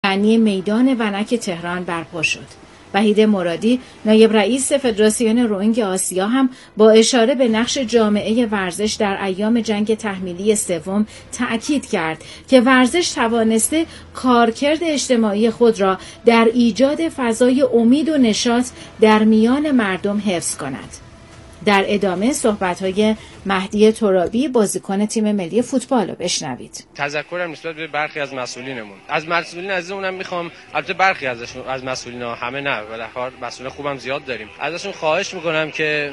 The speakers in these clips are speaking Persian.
یعنی میدان ونک تهران برپا شد. وحید مرادی نایب رئیس فدراسیون روئینگ آسیا هم با اشاره به نقش جامعه ورزش در ایام جنگ تحمیلی سوم تأکید کرد که ورزش توانسته کارکرد اجتماعی خود را در ایجاد فضای امید و نشاط در میان مردم حفظ کند. در ادامه صحبت‌های مهدی ترابی بازیکن تیم ملی فوتبال رو بشنوید. تذکرم نسبت به برخی از مسئولینمون، از مسئولین عزیزمونم میخوام، البته برخی ازشون، از مسئولینا همه نه، بالاخره مسئول خوبم زیاد داریم، ازشون خواهش میکنم که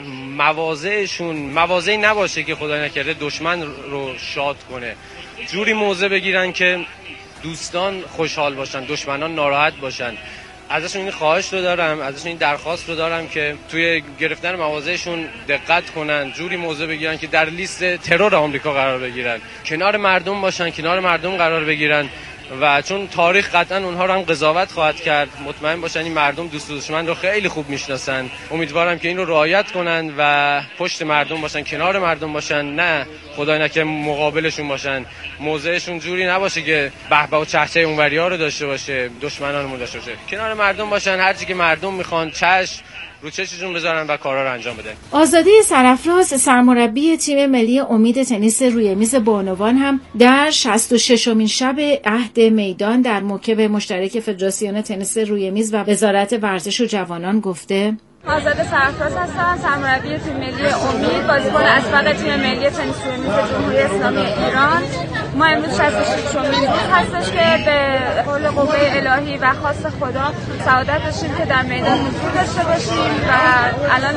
مواضعی نباشه که خدای نکرده دشمن رو شاد کنه، جوری موضع بگیرن که دوستان خوشحال باشن، دشمنان ناراحت باشن. ازشون این خواهش رو دارم، ازشون این درخواست رو دارم که توی گرفتن مواضعشون دقت کنن، جوری موضع بگیرن که در لیست ترور آمریکا قرار بگیرن، کنار مردم باشن، کنار مردم قرار بگیرن و چون تاریخ قطعا اونها رو هم قضاوت خواهد کرد، مطمئن باشن این مردم دوست و دشمن رو خیلی خوب میشناسن. امیدوارم که این رو رعایت کنن و پشت مردم باشن، کنار مردم باشن، نه خدای نکنه مقابلشون باشن. موضعشون جوری نباشه که بهبه و چهچه اونوریا رو داشته باشه، دشمنانمون داشته باشه. کنار مردم باشن، هر چی که مردم میخوان چشم رو چششون بذارن و کارا رو انجام بدن. آزاده سرفراز سرمربی تیم ملی امید تنیس روی میز بانوان هم در 66مین شب عهد میدان در موکب مشترک فدراسیون تنیس روی میز و وزارت ورزش و جوانان گفته: آزاده سرفراز هستم، سرمربی تیم ملی امید، بازیکن اسبق تیم ملی تنیس روی میز جمهوری اسلامی ایران. ما امروز 66مین روز هستش که به قول قوه الهی و خواست خدا سعادت داشتیم که در میدان حضور داشته باشیم و الان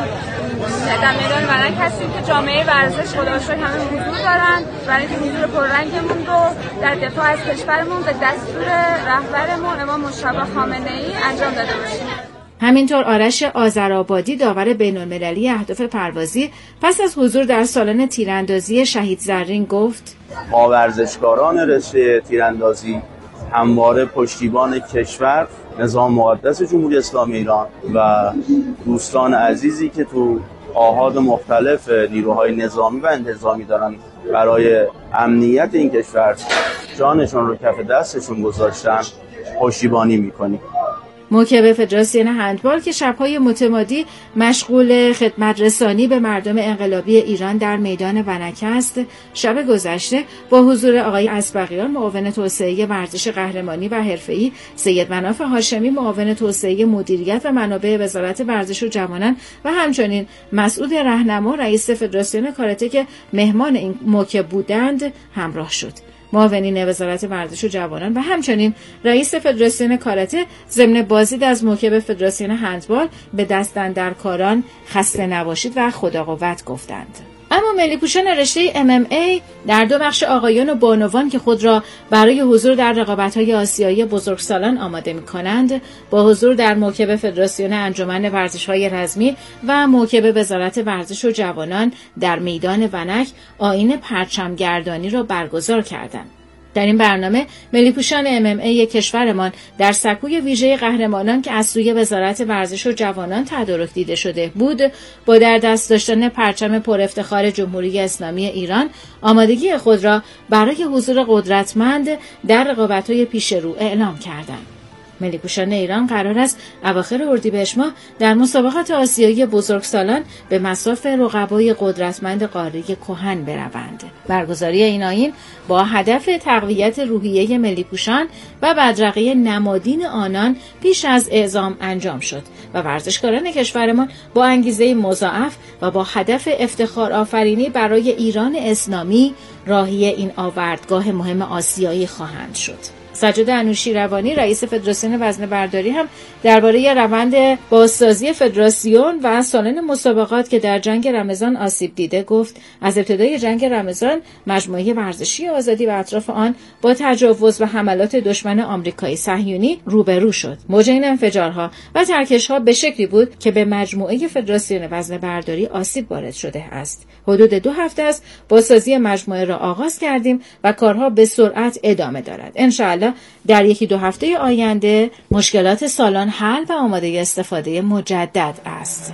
در میدان ونک هستیم که جامعه ورزش خدا رو شکر همه حضور دارن برای اینکه حضور پررنگمون رو در دفاع از کشورمون به دستور رهبرمون امام مجتبی خامنه‌ای انجام داده باشیم. همینطور آرش آذرآبادی داور بین‌المللی اهداف پروازی پس از حضور در سالن تیراندازی شهید زرین گفت: ما ورزشکاران رشته تیراندازی همواره پشتیبان کشور، نظام مقدس جمهوری اسلامی ایران و دوستان عزیزی که تو آحاد مختلف نیروهای نظامی و انتظامی دارن برای امنیت این کشور جانشون رو کف دستشون گذاشتن پشتیبانی میکنیم. موکب فدراسیون هندبال که شب‌های متمادی مشغول خدمت رسانی به مردم انقلابی ایران در میدان ونک است، شب گذشته با حضور آقای اسبقیان معاون توسعه ورزش قهرمانی و حرفه‌ای، سید مناف هاشمی معاون توسعه مدیریت و منابع وزارت ورزش و جوانان و همچنین مسعود رهنما رئیس فدراسیون کاراته که مهمان این موکب بودند همراه شد. معاونین وزارت ورزش و جوانان و همچنین رئیس فدراسیون کاراته ضمن بازدید از موکب فدراسیون هندبال به دست اندرکاران خسته نباشید و خدا قوت گفتند. اما ملی پوشان رشته MMA در دو بخش آقایان و بانوان که خود را برای حضور در رقابت‌های آسیایی بزرگسالان آماده می‌کنند، با حضور در موکب فدراسیون انجمن ورزش‌های رزمی و موکب وزارت ورزش و جوانان در میدان ونک آیین پرچمگردانی را برگزار کردند. در این برنامه ملی پوشان MMA کشورمان در سکوی ویژه قهرمانان که از سوی وزارت ورزش و جوانان تدارک دیده شده بود، با در دست داشتن پرچم پر افتخار جمهوری اسلامی ایران آمادگی خود را برای حضور قدرتمند در رقابت‌های پیش رو اعلام کردند. ملی پوشان ایران قرار است اواخر اردیبهشت ماه در مسابقات آسیایی بزرگسالان به مصاف رقبای قدرتمند قاره کهن بروند. برگزاری این آیین با هدف تقویت روحیه ملی پوشان و بدرقه نمادین آنان پیش از اعزام انجام شد و ورزشکاران کشورمان با انگیزه مضاعف و با هدف افتخار آفرینی برای ایران اسلامی راهی این آوردگاه مهم آسیایی خواهند شد. سجاد انوشیروانی رئیس فدراسیون وزنه‌برداری هم درباره روند بازسازی فدراسیون و سالن مسابقات که در جنگ رمضان آسیب دیده گفت: از ابتدای جنگ رمضان مجموعه ورزشی آزادی و اطراف آن با تجاوز و حملات دشمن آمریکایی صهیونی روبرو شد. موج این انفجارها و ترکش‌ها به شکلی بود که به مجموعه فدراسیون وزنه‌برداری آسیب وارد شده است. حدود 2 هفته است بازسازی مجموعه را آغاز کردیم و کارها به سرعت ادامه دارد. انشاءالله در 1-2 هفته آینده مشکلات سالن حل و آماده استفاده مجدد است.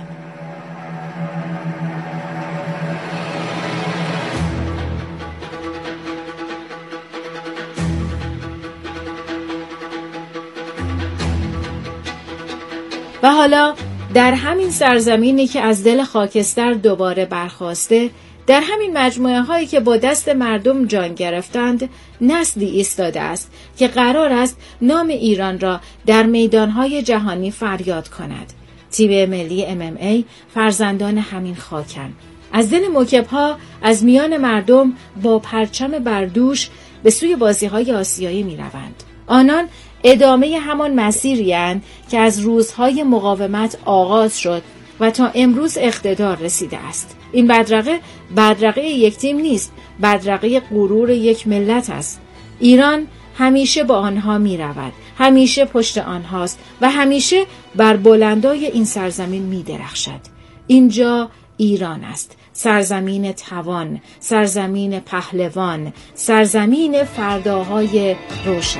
و حالا در همین سرزمینی که از دل خاکستر دوباره برخاسته، در همین مجموعه هایی که با دست مردم جان گرفتند، نسلی ایستاده است که قرار است نام ایران را در میدانهای جهانی فریاد کند. تیم ملی MMA فرزندان همین خاکن. از دل موکب‌ها از میان مردم با پرچم بردوش به سوی بازی‌های آسیایی می‌روند. آنان ادامه همان مسیری‌اند که از روزهای مقاومت آغاز شد و تا امروز اقتدار رسیده است. این بدرقه یک تیم نیست، بدرقه غرور یک ملت است. ایران همیشه با آنها می‌رود، همیشه پشت آنهاست و همیشه بر بلندای این سرزمین می‌درخشد. اینجا ایران است، سرزمین توان، سرزمین پهلوان، سرزمین فرداهای روشن.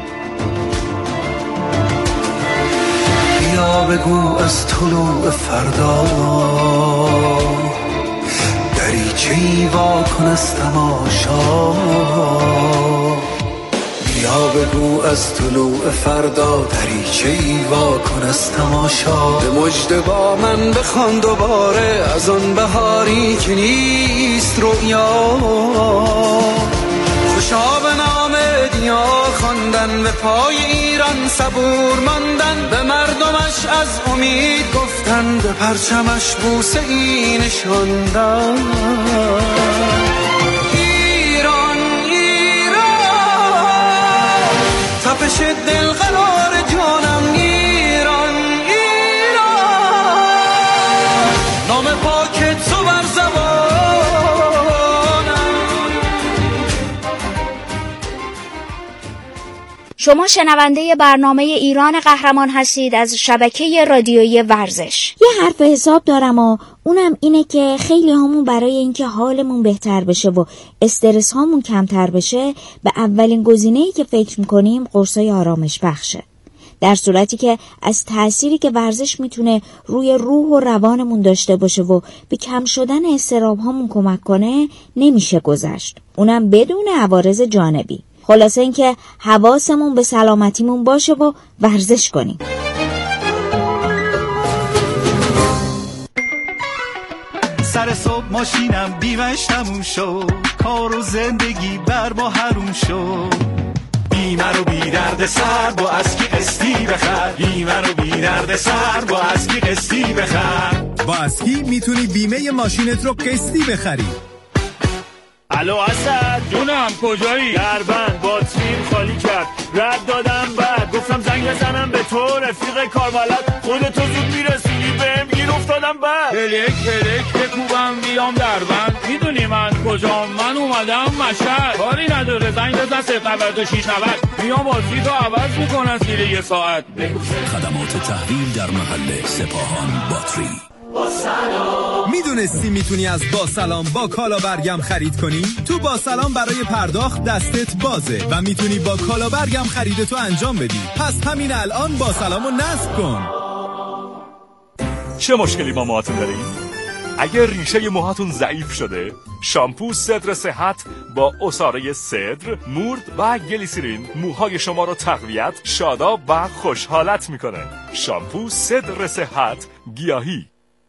بیا بگو از طلوع فردا دریچه‌ای وا کن از تماشا. بیا بگو از طلوع فردا دریچه‌ای وا کن از تماشا. به مژده با من بخوان دوباره از آن بهاری که نیست رؤیا. خوشا به نام دیا خواندن، به پای ایران صبور ماندن، به مردمش از امید گفتن، به پرچمش بوسه ای نشاندن. ایران ایران تپش دل قرار جانم. ایران ایران نام پاک تو بر زبانم. شما شنونده برنامه ایران قهرمان هستید از شبکه رادیویی ورزش. یه حرف حساب دارم و اونم اینه که خیلی همون برای اینکه حالمون بهتر بشه و استرس هامون کمتر بشه به اولین گزینه‌ای که فکر میکنیم قرصای آرامش بخشه. در صورتی که از تأثیری که ورزش میتونه روی روح و روانمون داشته باشه و به کم شدن اضطراب هامون کمک کنه نمیشه گذشت. اونم بدون عوارض جانبی. خلاصه اینکه حواسمون به سلامتیمون باشه و ورزش کنیم. سر صبح ماشینم بیمش تموم شد، کار و زندگی بر ما حروم شد. بیمه رو بی درد سر با اسکی قسطی بخر. بیمه رو بی درد سر با اسکی قسطی بخر. با اسکی میتونی بیمه ماشینت رو قسطی بخری. الو اسد جونم کجایی؟ دربند باتریم خالی کرد، رد دادم بعد گفتم زنگ بزنم به تو رفیق کاربلد، خودتو زود میرسونی بهم گیر افتادم بعد هلک بکوبم بیام دربند. میدونی من کجام؟ من اومدم مشهد. کاری نداره زنگ بزن 09690 میام بازی تو عوض میکنن زیر یه ساعت. خدمات تحویل در محل سپاهان باتری. میدونستی میتونی از با سلام با کالا برگم خرید کنی؟ تو با سلام برای پرداخت دستت بازه و میتونی با کالا برگم خریدتو انجام بدی. پس همین الان با سلامو نصب کن. چه مشکلی با موهاتون دارین؟ اگر ریشه موهاتون ضعیف شده، شامپو صدر صحت با عصاره صدر، مورد و گلیسرین موهای شما رو تقویت، شاداب و خوشحالت میکنه. شامپو صدر صحت گیاهی.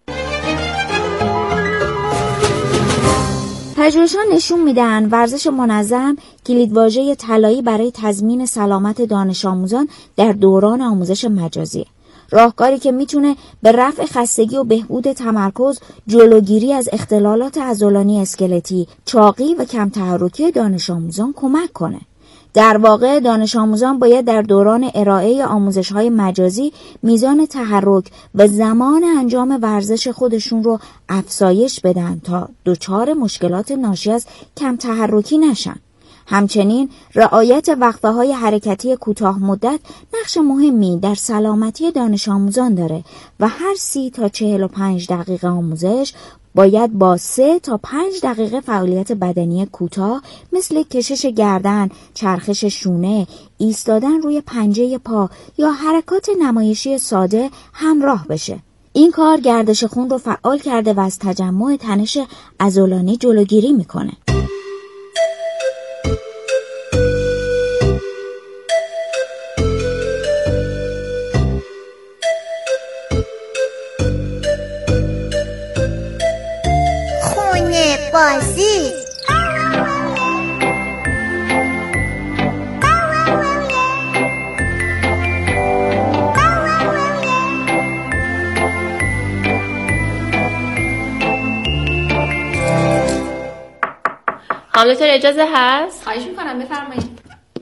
پژوهش‌ها نشون میدن ورزش منظم کلیدواژه طلایی برای تضمین سلامت دانش آموزان در دوران آموزش مجازی. راهکاری که میتونه به رفع خستگی و بهبود تمرکز، جلوگیری از اختلالات عضلانی اسکلتی، چاقی و کم تحرکی دانش آموزان کمک کنه. در واقع دانش آموزان باید در دوران ارائه آموزش‌های مجازی میزان تحرک و زمان انجام ورزش خودشون رو افزایش بدن تا دچار مشکلات ناشی از کم تحرکی نشن. همچنین رعایت وقفه‌های حرکتی کوتاه مدت نقش مهمی در سلامتی دانش آموزان داره و هر 30 تا 45 دقیقه آموزش باید با 3 تا 5 دقیقه فعالیت بدنی کوتاه مثل کشش گردن، چرخش شونه، ایستادن روی پنجه پا یا حرکات نمایشی ساده همراه بشه. این کار گردش خون رو فعال کرده و از تجمع تنش عضلانی جلوگیری میکنه. بازی. خانم دکتر اجازه هست؟ خواهش میکنم بفرمایید.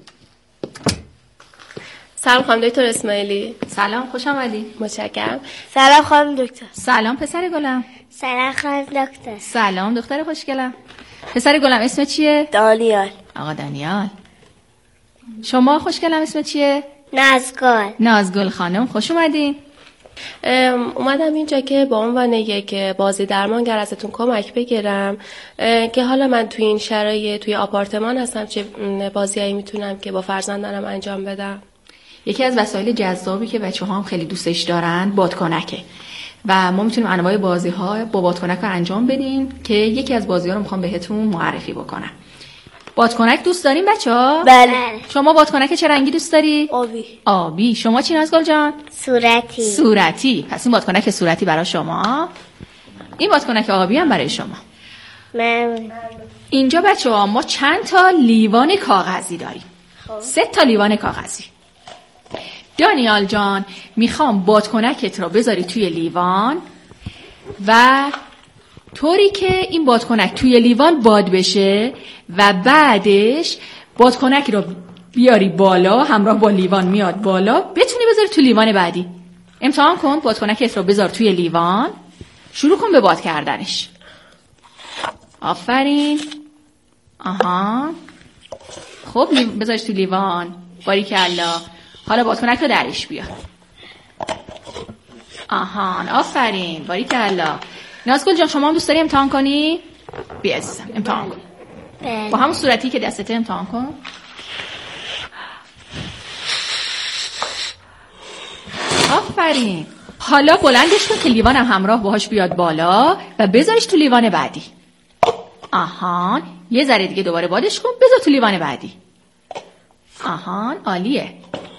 سلام خانم دکتر اسماعیلی. سلام، خوش آمدید. متشکرم. سلام خانم دکتر. سلام پسر گلم. سلام خانم دکتر. سلام دختر خوشگلم. پسر گلم اسم چیه؟ دانیال. آقا دانیال. شما خوشگلم اسم چیه؟ نازگل. نازگل خانم، خوش اومدین. اومدم اینجا که با عنوان یک بازی درمانگر ازتون کمک بگیرم که حالا من توی این شرایط توی آپارتمان هستم، چه بازیایی میتونم که با فرزندانم انجام بدم. یکی از وسایل جذابی که بچه‌ها هم خیلی دوستش دارن بادکنکه و ما میتونیم انواع بازی‌ها با بادکنک رو انجام بدیم که یکی از بازی‌ها رو میخوام بهتون معرفی بکنم. بادکنک دوست دارین بچه‌ها؟ بله. شما بادکنک چه رنگی دوست داری؟ آبی. آبی. شما چی نازگل جان؟ صورتی. صورتی. پس این بادکنک صورتی برای شما. این بادکنک آبی هم برای شما. ممنون. اینجا بچه‌ها ما چند تا لیوان کاغذی داریم. 3 تا لیوان کاغذی. دانیال جان میخوام بادکنکت رو بذاری توی لیوان و طوری که این بادکنک توی لیوان باد بشه و بعدش بادکنک رو بیاری بالا، همراه با لیوان میاد بالا، بتونی بذاری توی لیوان بعدی. امتحان کن، بادکنکت رو بذار توی لیوان، شروع کن به باد کردنش. آفرین. آها. خب بذارش توی لیوان. باریکالله. حالا بادکنک رو درش بیار. آهان، آفرین، باریکالله. نازگل جان شما هم دوست داری امتحان کنی؟ بیا عزیزم امتحان کن. با همون صورتی که دستته امتحان کن. آفرین. حالا بلندش کن که لیوان هم همراه باهاش بیاد بالا و بذارش تو لیوان بعدی. آهان، یه ذره دیگه دوباره بادش کن، بذار تو لیوان بعدی. آهان، عالیه.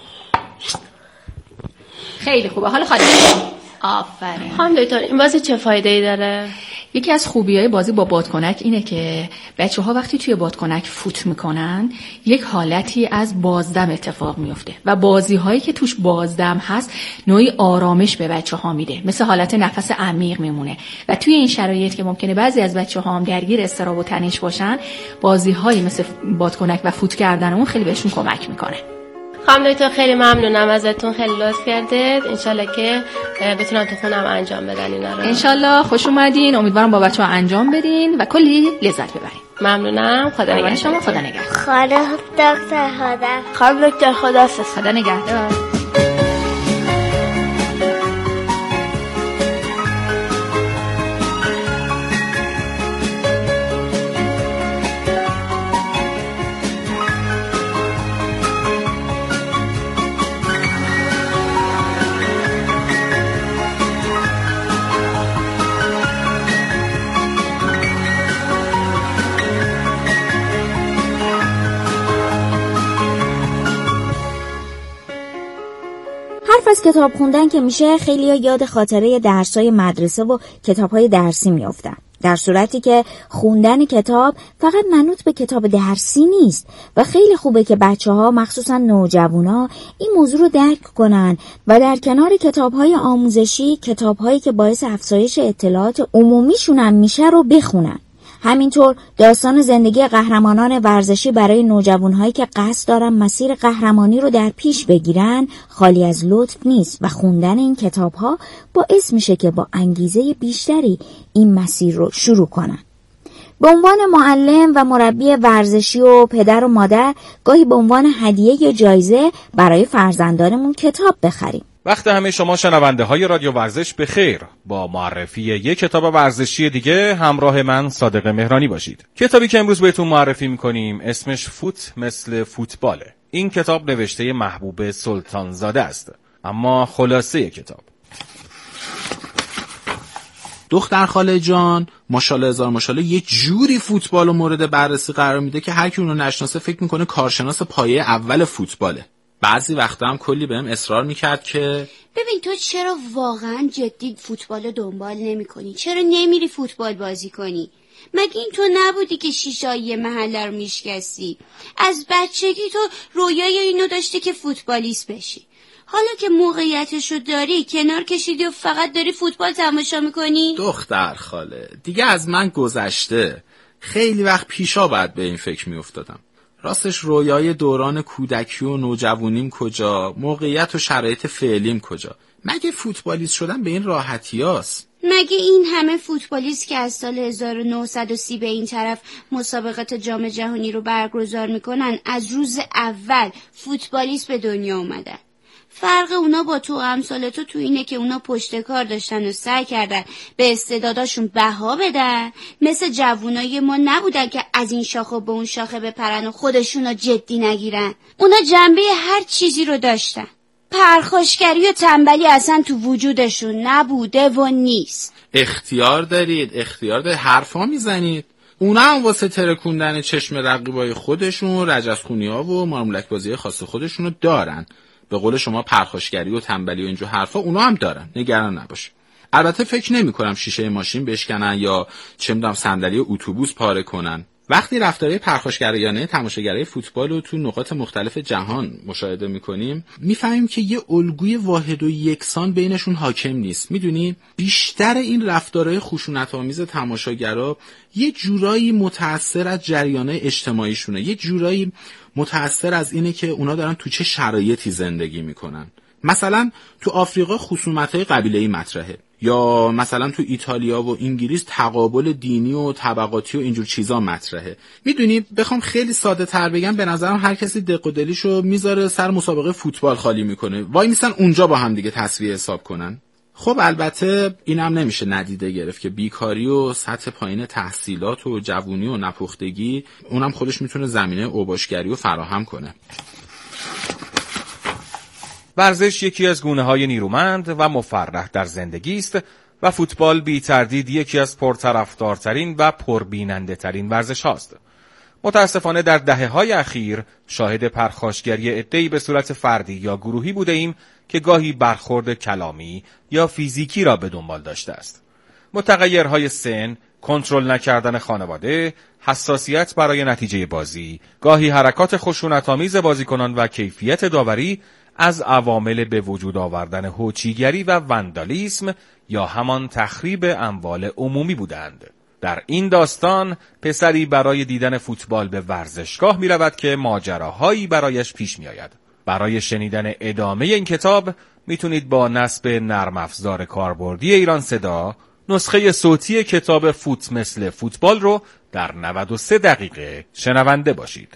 خیلی خوبه. حالا خالی. آفرین. خانم دکتر این بازی چه فایده‌ای داره؟ یکی از خوبی‌های بازی با بادکنک اینه که بچه‌ها وقتی توی بادکنک فوت میکنن یک حالتی از بازدم اتفاق میفته و بازی‌هایی که توش بازدم هست نوعی آرامش به بچه‌ها میده، مثل حالت نفس عمیق میمونه و توی این شرایط که ممکنه بعضی از بچه‌ها هم درگیر اضطراب و تنش باشن، بازی‌هایی مثل بادکنک و فوت کردن اون خیلی بهشون کمک میکنه. خانم دکتر خیلی ممنونم ازتون، خیلی لطف کردید. انشالله که بتونم تو خونم انجام بدن اینا رو. انشالله. خوش اومدین. امیدوارم با بچه‌ها انجام بدین و کلی لذت ببرین. ممنونم. خدا نگهدار شما. خدا نگهدار. خانم دکتر خدا. خانم دکتر خدا. خدا نگهدار. از کتاب خوندن که میشه خیلی‌ها یاد خاطره درس‌های مدرسه و کتاب‌های درسی میافتن، در صورتی که خوندن کتاب فقط منوط به کتاب درسی نیست و خیلی خوبه که بچه‌ها مخصوصا نوجوانا این موضوع رو درک کنن و در کنار کتاب‌های آموزشی کتاب‌هایی که باعث افزایش اطلاعات عمومیشون هم میشه رو بخونن. همینطور داستان زندگی قهرمانان ورزشی برای نوجوانهایی که قصد دارن مسیر قهرمانی رو در پیش بگیرن خالی از لطف نیست و خوندن این کتاب‌ها باعث میشه که با انگیزه بیشتری این مسیر رو شروع کنن. به عنوان معلم و مربی ورزشی و پدر و مادر گاهی به عنوان هدیه یا جایزه برای فرزندانمون کتاب بخریم. وقت همه شما شنونده های رادیو ورزش به خیر. با معرفی یک کتاب ورزشی دیگه همراه من صادق مهرانی باشید. کتابی که امروز بهتون معرفی میکنیم اسمش فوت مثل فوتباله. این کتاب نوشته محبوب سلطانزاده است. اما خلاصه کتاب: دختر خاله جان ماشاءالله هزار ماشاءالله یه جوری فوتبال و مورد بررسی قرار میده که هر کی اونو نشناسه فکر میکنه کارشناس پایه اول فوتباله. بعضی وقتا هم کلی بهم اصرار میکرد که ببین تو چرا واقعا جدی فوتبال دنبال نمی کنی؟ چرا نمیری فوتبال بازی کنی؟ مگه این تو نبودی که شیشه‌ای محله رو میشکستی؟ از بچگی تو رویای اینو داشتی که فوتبالیست بشی. حالا که موقعیتشو داری کنار کشیدی و فقط داری فوتبال تماشا میکنی؟ دختر خاله دیگه از من گذشته. خیلی وقت پیشا باید به این فکر میافتادم. راستش رویای دوران کودکی و نوجوانیم کجا، موقعیت و شرایط فعلیم کجا؟ مگه فوتبالیست شدن به این راحتی هاست؟ مگه این همه فوتبالیست که از سال 1930 به این طرف مسابقات جام جهانی رو برگزار میکنن از روز اول فوتبالیست به دنیا اومدن؟ فرق اونا با تو امثال تو اینه که اونا پشت کار داشتن و سعی کردن به استعداداشون بها بدن، مثل جوونای ما نبودن که از این شاخه به اون شاخه بپرن و خودشونو جدی نگیرن. اونا جنبه هر چیزی رو داشتن. پرخاشگری و تنبلی اصلا تو وجودشون نبوده و نیست. اختیار دارید حرفا میزنید. اونا هم واسه ترکوندن چشم رقیبای خودشون رجزخونی‌ها و مارمولک بازی خاص خودشونو دارن. به قول شما پرخاشگری و تنبلی و اینجور حرفا اونا هم دارن، نگران نباش. البته فکر نمی کنم شیشه ماشین بشکنن یا چه میدونم صندلی اتوبوس پاره کنن. وقتی رفتارهای پرخاشگرایانه تماشاگرای فوتبال رو تو نقاط مختلف جهان مشاهده میکنیم میفهمیم که یه الگوی واحد و یکسان بینشون حاکم نیست. میدونی بیشتر این رفتارهای خشونت‌آمیز تماشاگرا یه جورایی متأثر از جریان‌های اجتماعیشونه، یه جورایی متأثر از اینه که اونا دارن تو چه شرایطی زندگی میکنن. مثلا تو آفریقا خصومت‌های قبیله‌ای مطرحه، یا مثلا تو ایتالیا و انگلیس تقابل دینی و طبقاتی و اینجور چیزا مطرحه. میدونی بخوام خیلی ساده تر بگم به نظرم هر کسی دق و دلیشو میذاره سر مسابقه فوتبال خالی میکنه، وای میسن اونجا با هم دیگه تسویه حساب کنن. خب البته اینم نمیشه ندیده گرفت که بیکاری و سطح پایین تحصیلات و جوونی و نپختگی اونم خودش میتونه زمینه اوباشگری رو فراهم کنه. ورزش یکی از گونه‌های نیرومند و مفرح در زندگی است و فوتبال بی تردید یکی از پرطرفدارترین و پربیننده ترین ورزش هاست. متاسفانه در دهه‌های اخیر شاهد پرخاشگری عده‌ای به صورت فردی یا گروهی بوده ایم که گاهی برخورد کلامی یا فیزیکی را به دنبال داشته است. متغیرهای سن، کنترل نکردن خانواده، حساسیت برای نتیجه بازی، گاهی حرکات خشونت‌آمیز بازیکنان و کیفیت داوری از عوامل به وجود آوردن هوچیگری و وندالیسم یا همان تخریب اموال عمومی بودند. در این داستان پسری برای دیدن فوتبال به ورزشگاه می رود که ماجراهایی برایش پیش می آید. برای شنیدن ادامه این کتاب میتونید با نصب نرم افزار کاربردی ایران صدا نسخه صوتی کتاب فوت مثل فوتبال رو در 93 دقیقه شنونده باشید.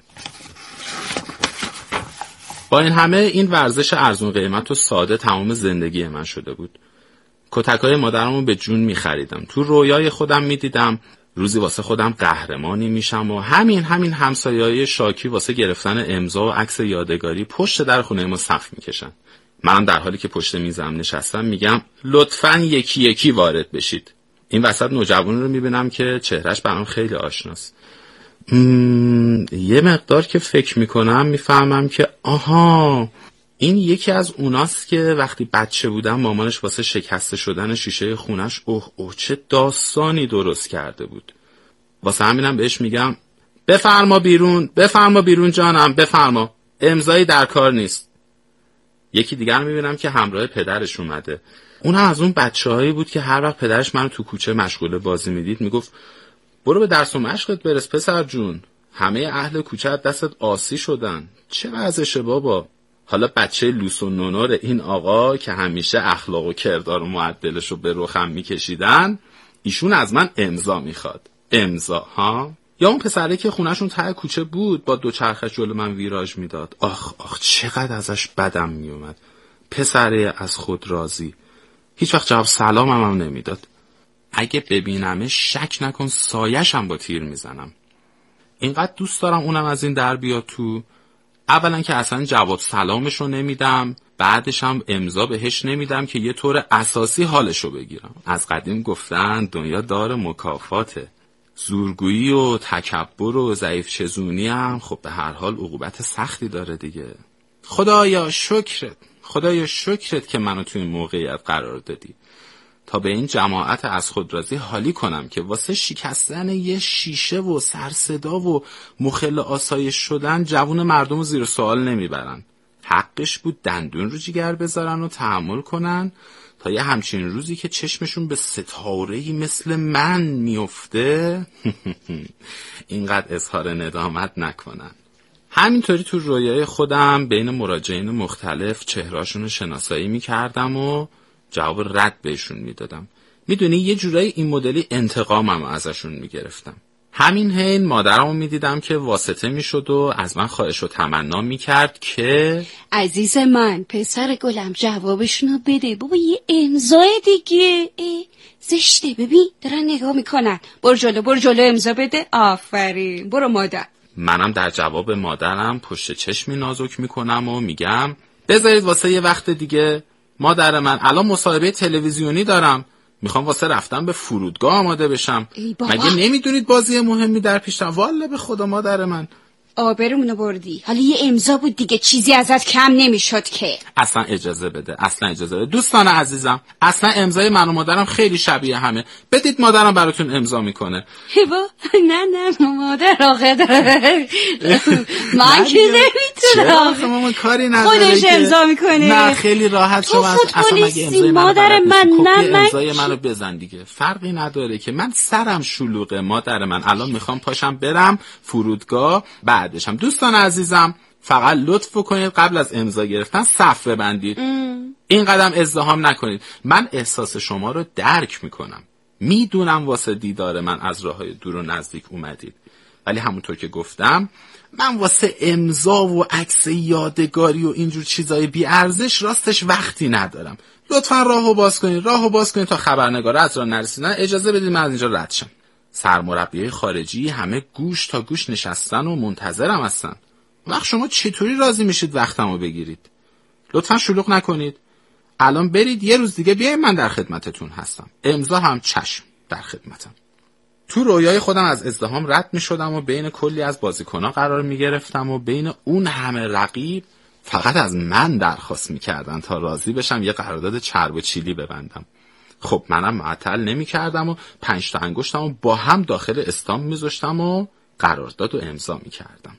با این همه این ورزش ارزون قیمت و ساده تمام زندگی من شده بود. کتکای مادرمو به جون می‌خریدم. تو رویای خودم می‌دیدم روزی واسه خودم قهرمانی میشم و همین همسایه‌های شاکی واسه گرفتن امضا و عکس یادگاری پشت در خونه ما صف می‌کشن. منم در حالی که پشت میزم نشستم میگم لطفاً یکی یکی وارد بشید. این وسط نوجوانی رو می‌بینم که چهرهش برام خیلی آشناست. یه مقدار که فکر میکنم میفهمم که آها این یکی از اوناست که وقتی بچه بودم مامانش واسه شکسته شدن شیشه خونش اوه چه داستانی درست کرده بود. واسه همینم بهش میگم بفرما بیرون جانم بفرما، امضایی در کار نیست. یکی دیگر میبینم که همراه پدرش اومده. اون هم از اون بچه‌هایی بود که هر وقت پدرش منو تو کوچه مشغول بازی میدید میگفت برو به درس و مشقت برس پسر جون، همه اهل کوچه دستت آسی شدن. چه وضعشه بابا؟ حالا بچه لوس و نونور این آقا که همیشه اخلاق و کردار و معدلش رو به رخم میکشیدن ایشون از من امضا میخواد. امضا ها؟ یا اون پسره که خونهشون ته کوچه بود با دوچرخه جلو من ویراژ میداد. آخ چقدر ازش بدم میومد. پسره از خود راضی، هیچ وقت جواب سلامم هم نمیداد. اگه ببینمش شک نکن سایه‌شم با تیر میزنم. اینقدر دوست دارم اونم از این در بیاد تو. اولا که اصلا جواب سلامشو نمیدم، بعدش هم امضا بهش نمیدم که یه طور اساسی حالشو بگیرم. از قدیم گفتن دنیا دار مکافاته. زورگویی و تکبر و ضعیف چزونی هم خب به هر حال عقوبت سختی داره دیگه. خدایا شکرت که منو تو این موقعیت قرار دادی. تا به این جماعت از خود راضی حالی کنم که واسه شکستن یه شیشه و سرصدا و مخل آسایش شدن جوون مردم رو زیر سوال نمیبرن. حقش بود دندون رو جیگر بذارن و تحمل کنن تا یه همچین روزی که چشمشون به ستاره‌ای مثل من میفته اینقدر اظهار ندامت نکنن. همینطوری تو رویای خودم بین مراجعین مختلف چهرهاشون رو شناسایی میکردم و جواب رد بهشون میدادم. میدونی یه جورایی این مدلی انتقامم ازشون میگرفتم. همین حین مادرمو میدیدم که واسطه میشد و از من خواهش و تمنا میکرد که عزیز من پسر گلم جوابشونو بده. بابا یه امضای دیگه. زشته ببین دارن نگاه میکنن. برو جلو امضا بده. آفرین برو مادر. منم در جواب مادرم پشت چشمی نازک میکنم و میگم بذارید واسه یه وقت دیگه. مادر من الان مصاحبه تلویزیونی دارم، میخوام واسه رفتن به فرودگاه آماده بشم. مگه نمیدونید بازی مهمی در پیش دارم؟ والا به خدا مادر من آبرمونو بردی. حالا یه امضا بود دیگه، چیزی ازت کم نمیشد که. اصلا اجازه بده. دوستان عزیزم، اصلا امضای من و مادرم خیلی شبیه همه. بدید مادرم براتون امضا میکنه. نه مادر آخه داره. من که نمیتونم. کاری نداره خودش امضا میکنه. نه خیلی راحت شما اصلا مگه امضای مادر من نه امضای منو بزن دیگه. فرقی نداره که من سرم شلوغه مادر من. الان میخوام پاشم برم فرودگاه بعدشم. دوستان عزیزم فقط لطف کنید قبل از امضا گرفتن صف ببندید. این قدم ازدحام نکنید. من احساس شما رو درک میکنم. میدونم واسه دیدار من از راههای دور و نزدیک اومدید، ولی همونطور که گفتم من واسه امضا و عکس یادگاری و اینجور چیزای بی ارزش راستش وقتی ندارم. لطفا راهو باز کنید تا خبرنگارا از راه نرسیدن اجازه بدید من از اینجا رد شم. سرمربیای خارجی همه گوش تا گوش نشستن و منتظرم هستن. وقت شما چطوری راضی میشید وقتمو بگیرید؟ لطفا شلوغ نکنید. الان برید یه روز دیگه بیاین، من در خدمتتون هستم. امضا هم چشم، در خدمتم. تو رویای خودم از ازدحام رد میشدم و بین کلی از بازیکن‌ها قرار میگرفتم و بین اون همه رقیب فقط از من درخواست میکردن تا راضی بشم یه قرارداد چرب و چیلی ببندم. خب منم معطل نمی کردم و 5 تا انگشتم و با هم داخل استامپ میذاشتم و قرارداد رو امضا می کردم.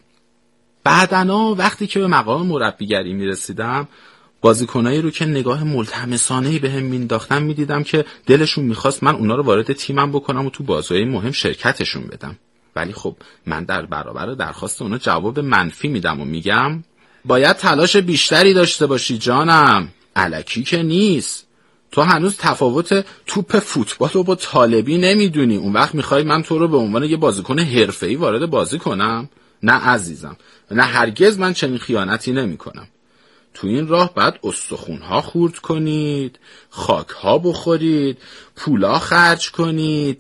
بعدنا وقتی که به مقام مربیگری می رسیدم بازیکنایی رو که نگاه ملتمسانه‌ای بهم مینداختن میدیدم که دلشون میخواست من اونا رو وارد تیمم بکنم و تو بازی‌های مهم شرکتشون بدم. ولی خب من در برابر درخواست اونا جواب منفی میدم و میگم باید تلاش بیشتری داشته باشی جانم، الکی که نیست. تو هنوز تفاوت توپ فوتبال رو با طالبی نمیدونی. اون وقت میخوای من تو رو به عنوان یه بازیکن حرفه‌ای وارد بازی کنم؟ نه عزیزم، نه هرگز من چنین خیانتی نمیکنم. تو این راه باید استخونها خورد کنید، خاکها بخورید، پولا خرج کنید،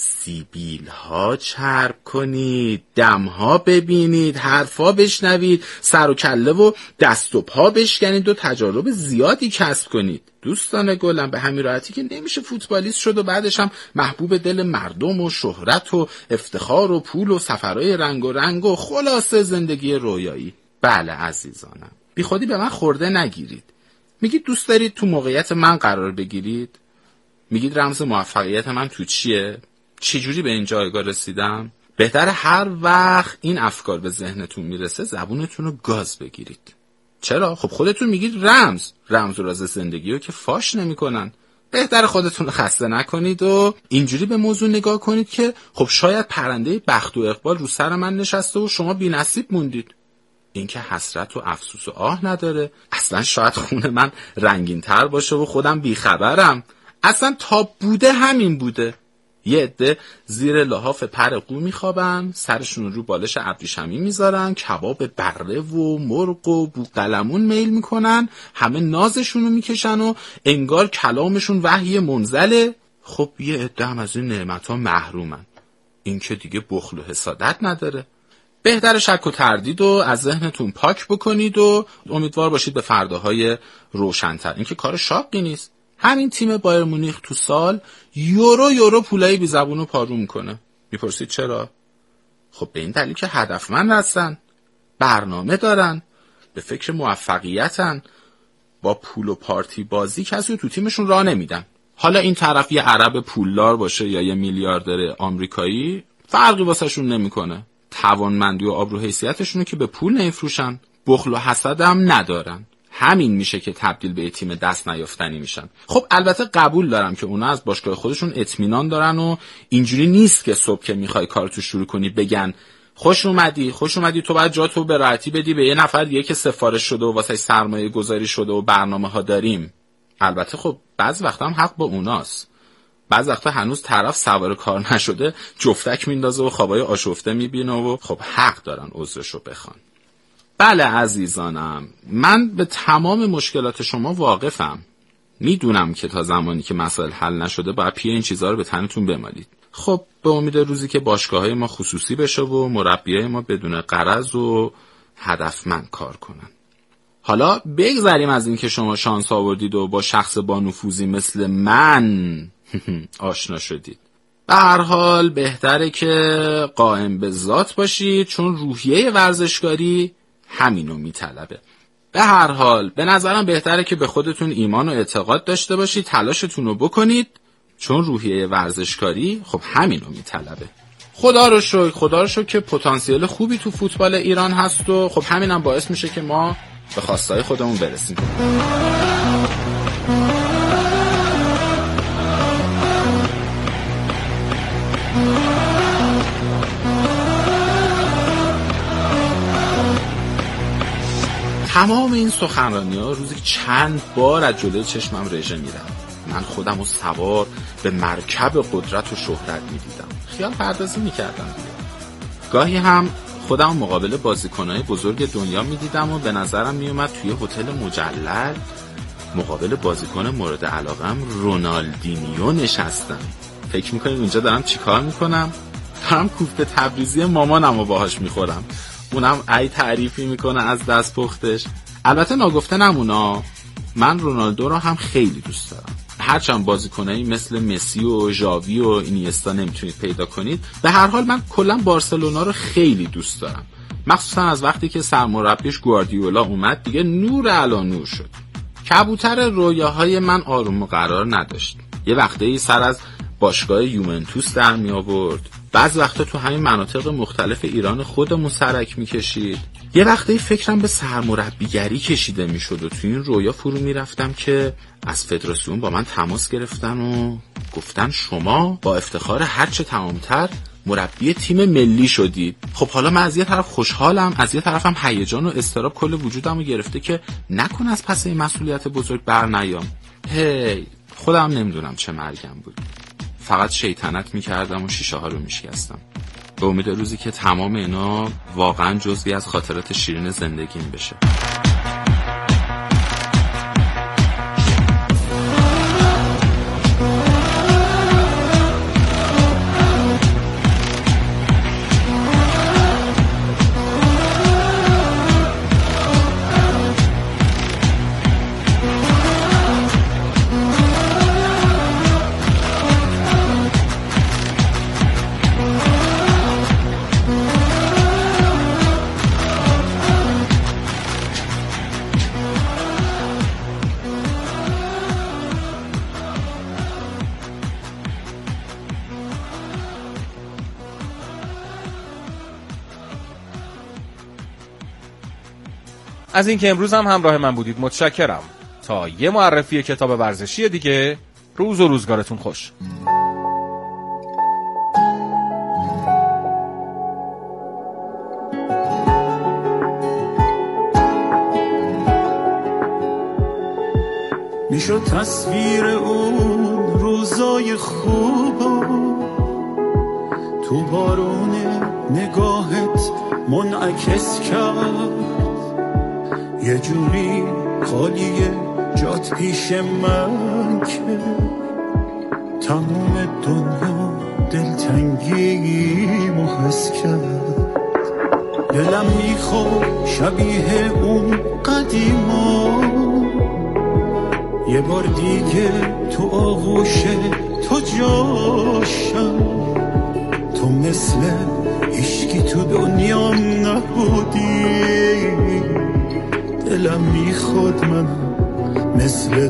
سیبیلها چرب کنید، دمها ببینید، حرفا بشنوید، سر و کله و دست و پا بشکنید و تجارب زیادی کسب کنید. دوستان گلم به همین راحتی که نمیشه فوتبالیست شد و بعدش هم محبوب دل مردم و شهرت و افتخار و پول و سفرهای رنگ و خلاصه زندگی رویایی. بله عزیزانم، بی خودی به من خورده نگیرید. میگید دوست دارید تو موقعیت من قرار بگیرید؟ میگید رمز موفقیت من تو چیه؟ چجوری به این جایگاه رسیدم؟ بهتر هر وقت این افکار به ذهنتون میرسه زبونتون رو گاز بگیرید. چرا؟ خب خودتون میگید رمز و راز زندگی رو که فاش نمیکنن. بهتر خودتون رو خسته نکنید و اینجوری به موضوع نگاه کنید که خب شاید پرنده بخت و اقبال رو سر من نشسته و شما بی نصیب موندید. این که حسرت و افسوس و آه نداره. اصلا شاید خون من رنگین تر باشه و خودم بیخبرم. اصلا تا بوده همین بوده. یه عده زیر لحاف پر قو میخوابن، سرشون رو بالش ابریشمی میذارن، کباب بره و مرغ و بوقلمون میل میکنن، همه نازشون رو میکشن و انگار کلامشون وحی منزله. خب یه عده هم از این نعمت‌ها محرومن. این که دیگه بخل و حسادت نداره. بهتر شک و تردید و از ذهنتون پاک بکنید و امیدوار باشید به فرداهای روشن‌تر. این که کار شاقی نیست. همین تیم بایر مونیخ تو سال یورو پولای بی زبون و پارو میکنه. میپرسید چرا؟ خب به این دلیل که هدفمند هستن، برنامه دارن، به فکر موفقیتن. با پول و پارتی بازی کسی رو تو تیمشون راه نمیدن. حالا این طرف یه عرب پولدار باشه یا یه میلیاردر آمریکایی، فرقی واسهشون نمیکنه. توانمندی و آبرو حیثیتشونو که به پول نمیفروشن، بخل و حسد هم ندارن. همین میشه که تبدیل به تیم دست نیافتنی میشن. خب البته قبول دارم که اونا از باشگاه خودشون اطمینان دارن و اینجوری نیست که صبح که میخوای کارتو شروع کنی بگن خوش اومدی تو باید جاتو به راحتی بدی به یه نفر دیگه که سفارش شده و واسه سرمایه گذاری شده و برنامه ها داریم. البته خب بعضی وقتا هم حق با اوناست. بعضی وقتا هنوز طرف سوار کار نشده جفتک میندازه و خوابای آشفته میبینه و خب حق دارن عذرشو بخوان. بله عزیزانم، من به تمام مشکلات شما واقفم. میدونم که تا زمانی که مسائل حل نشده باید پی این چیزها رو به تنتون بمالید. خب به امید روزی که باشگاه‌های ما خصوصی بشه و مربیای ما بدون غرض و هدفمند کار کنن. حالا بگذریم از این که شما شانس آوردید و با شخص با نفوذی مثل من آشنا شدید. به هر حال بهتره که قائم به ذات باشید، چون روحیه ورزشکاری همینو میطلبه. به هر حال به نظرم بهتره که به خودتون ایمان و اعتقاد داشته باشید، تلاشتون رو بکنید، چون روحیه ورزشکاری خب همینو میطلبه. خدا رو شکر که پتانسیل خوبی تو فوتبال ایران هست و خب همینم باعث میشه که ما به خواستای خودمون برسیم. تمام این سخنرانی‌ها روزی چند بار از جلوی چشمم رژه می‌رفت. من خودم رو سوار به مرکب قدرت و شهرت می‌دیدم. خیال پردازی می‌کردم دیگه. گاهی هم خودم مقابل بازیکن‌های بزرگ دنیا می‌دیدم و به نظرم میومد توی هتل مجلل مقابل بازیکن مورد علاقه‌ام رونالدینیو نشستم. فکر می‌کنید اونجا دارم چیکار می‌کنم؟ دارم کوفته تبریزی مامانمو باهاش می‌خورم. اونم ای تعریفی میکنه از دست پختش. البته ناگفته نمونا، من رونالدو رو هم خیلی دوست دارم. هرچند بازیکنایی مثل مسی و ژاوی و اینیستا نمیتونید پیدا کنید، به هر حال من کلا بارسلونا رو خیلی دوست دارم. مخصوصا از وقتی که سرمربیش گواردیولا اومد دیگه نور علی نور شد. کبوتر رویاهای من آروم و قرار نداشت. یه وقتی سر از باشگاه یوونتوس در می آورد، بعض وقتا تو همین مناطق مختلف ایران خودمون سرک میکشید. یه وقتی فکرم به سرمربیگری کشیده میشد و تو این رویا فرو میرفتم که از فدراسیون با من تماس گرفتن و گفتن شما با افتخار هرچه تمامتر مربی تیم ملی شدید. خب حالا من از یه طرف خوشحالم، از یه طرفم هیجان و اضطراب کل وجودمو گرفته که نکن از پس این مسئولیت بزرگ بر نیام. هی خودم نمیدونم چه مرگم بود. فقط شیطنت میکردم و شیشه ها رو میشکستم. به امید روزی که تمام اینا واقعا جزئی از خاطرات شیرین زندگیم بشه. از اینکه امروز هم همراه من بودید متشکرم. تا یه معرفی کتاب ورزشی دیگه، روز و روزگارتون خوش. میشد تصویر اون روزای خوب تو بارون نگاهت منعکس کرد. یه جوری خالیه جات پیش من که تمام دنیا دلتنگی حس کرد. دلم میخواد شبیه اون قدیما یه بار دیگه تو آغوش تو جاشم. تو مثل هیچکی تو دنیام نبودی. دلم میخواد من مثل